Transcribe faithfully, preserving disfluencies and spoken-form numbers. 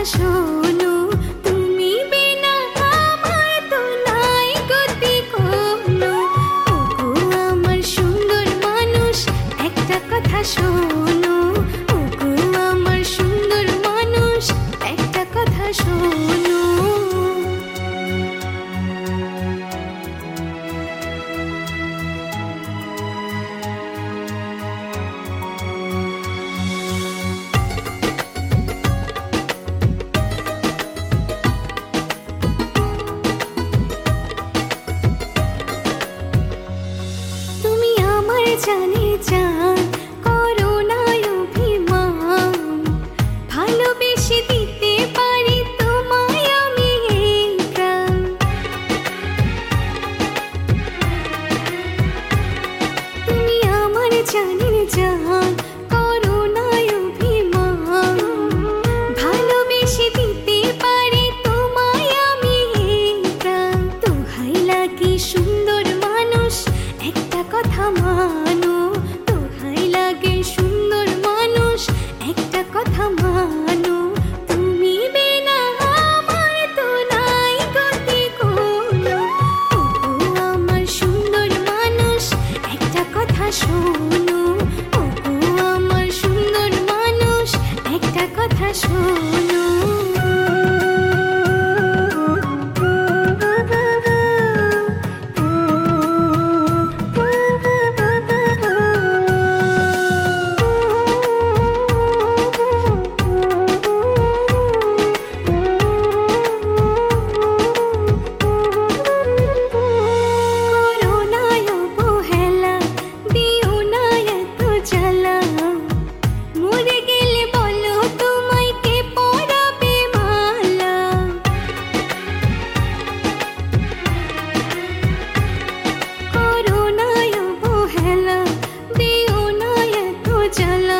শোনো, তুমি বিনা আমার তো নাই গতি কোনো। ওগো আমার সুন্দর মানুষ, একটা কথা শোনো, ওগো আমার সুন্দর মানুষ, একটা কথা শোনো। জানি জান করো না অভিমান, ভালোবেসে দিতে পারি তোমায় আমি এই প্রাণ। তুমি আমার জানি জান করো না অভিমান, ভালোবেসে দিতে পারি তোমায় আমি এই প্রাণ। দোহাই লাগে সুন্দর মানুষ, একটা কথা মানো, দোহাই লাগে সুন্দর মানুষ, একটা কথা মানো। তুমি বিনা আমার তো নাই গতি কোনো। ওগো আমার সুন্দর মানুষ, একটা কথা শোনো, ওগো আমার সুন্দর মানুষ, একটা কথা শোনো। চল